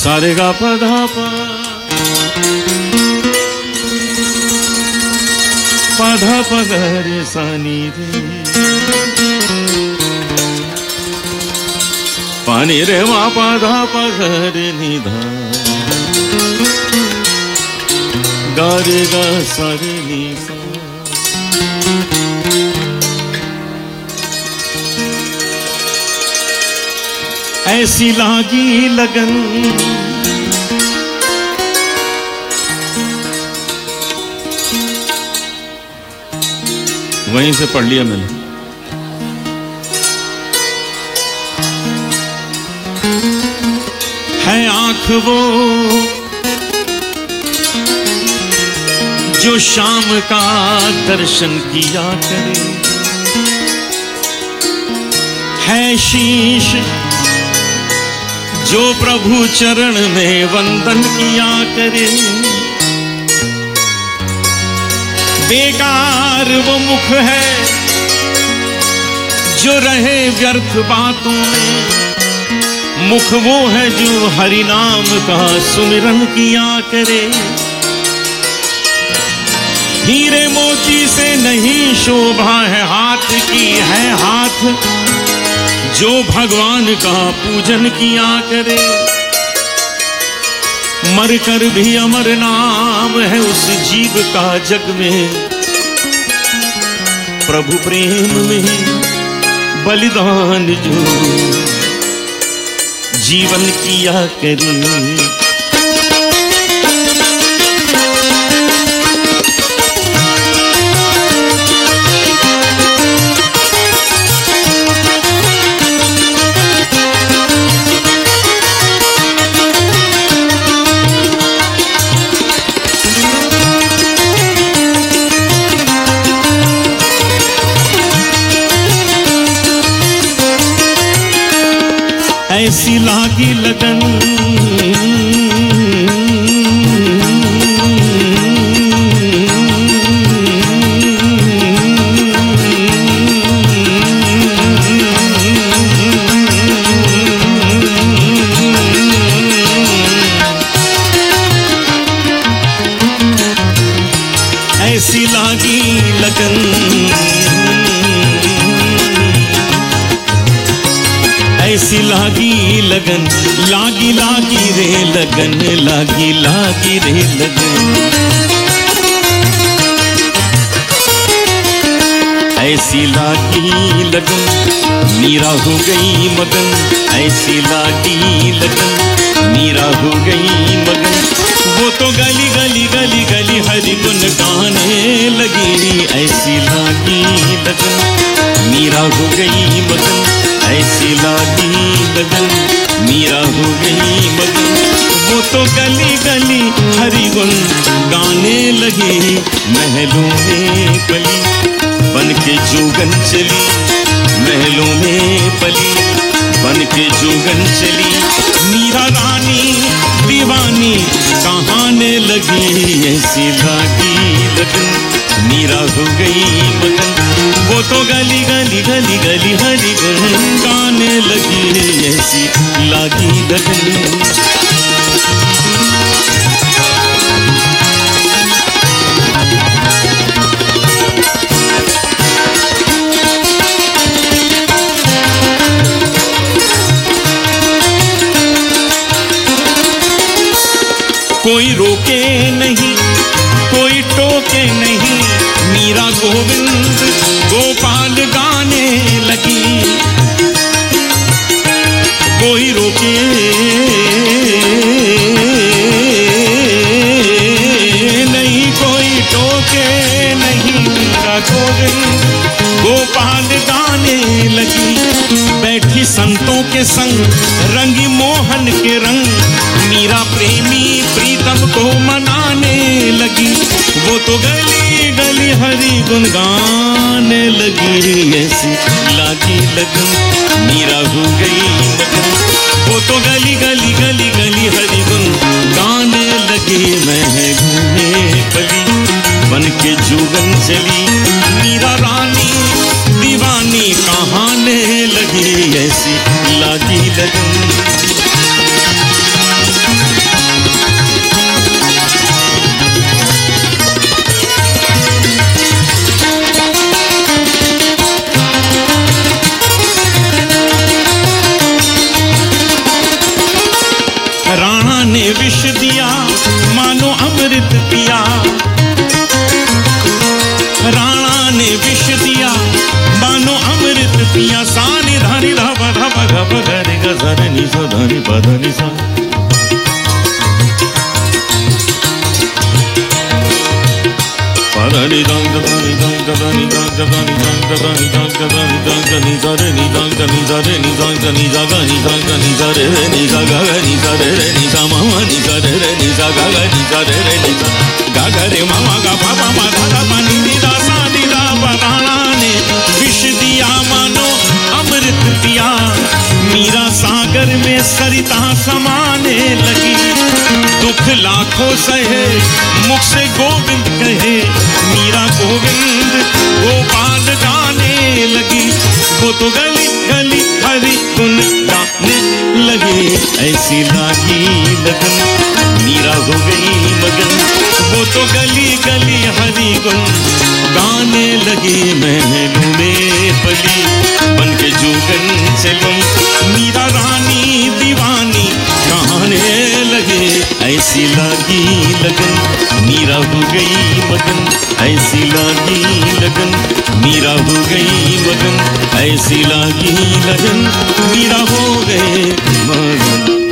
सारे गा प धा प धा प ग रे सा नी रे पा नी रे मा प धा प ग रे नी धा गा रे गा सा रे नी सा। ऐसी लागी लगन वहीं से पढ़ लिया मैंने। है आंख वो जो शाम का दर्शन किया करे, है शीश जो प्रभु चरण में वंदन किया करे, बेकार वो मुख है जो रहे व्यर्थ बातों में, मुख वो है जो हरि नाम का सुमिरन किया करे। हीरे मोती से नहीं शोभा है हाथ की, है हाथ जो भगवान का पूजन किया करे। मरकर भी अमर नाम है उस जीव का जग में, प्रभु प्रेम में बलिदान जो जीवन किया करे। ऐसी लागी लगन ऐसी लागी लगन, ऐसी लागी लगन, लागी लागी रे लगन, लागी लागी रे लगन। ऐसी लागी लगन मीरा हो गई मगन, ऐसी लागी लगन मीरा हो गई मगन। वो तो गली गली गली गली हरि गुण गाने लगी, ऐसी लागी लगन मीरा हो गई मगन, ऐसी लागी लगन मीरा हो गई मगन। वो तो गली गली हरि गुण गाने लगी, महलों में पली बन के जोगन चली, महलों में पली बन के जोगन चली। मीरा रानी दीवानी कहाने लगी, ऐसी लागी लगन मीरा हो गई मगन। वो तो गली गली गली गली हरि गुण गाने लगी, ऐसी लागी लगन। कोई रोके नहीं कोई टोके नहीं, मीरा गोविंद गोपाल गाने लगी। कोई रोके नहीं कोई टोके नहीं, मीरा गोविंद गोपाल गाने लगी। बैठी संतों के संग रंगी मोहन के रंग, मीरा प्रेमी प्रीतम को मनाने लगी। वो तो गली गली हरि गुण गाने लगी, ऐसी लागी लगन मीरा हो गई मगन। वो तो गली गली गली गली हरि गुण गाने लगी, महलों में पली बन के जोगन चली। मीरा रानी दीवानी कहाने लगी, ऐसी लागी लगन। विष दिया मानो अमृत पिया, मीरा सागर में सरिता समाने लगी। दुख लाखों सहे मुख से गोविंद कहे, मीरा गोविंद गोपाल गाने लगी। वो तो गली गली हरि गुण गाने लगे, ऐसी लागी लगन मीरा हो गई मगन। वो तो गली गली हरि गुण गाने लगी, महलों में पली बन के जोगन चली। मीरा रानी दीवानी गाने लगे, ऐसी लागी लगन मीरा हो गई मगन। ऐसी लागी लगन मीरा हो गई मगन। ऐसी लागी लगन मीरा हो गए मगन।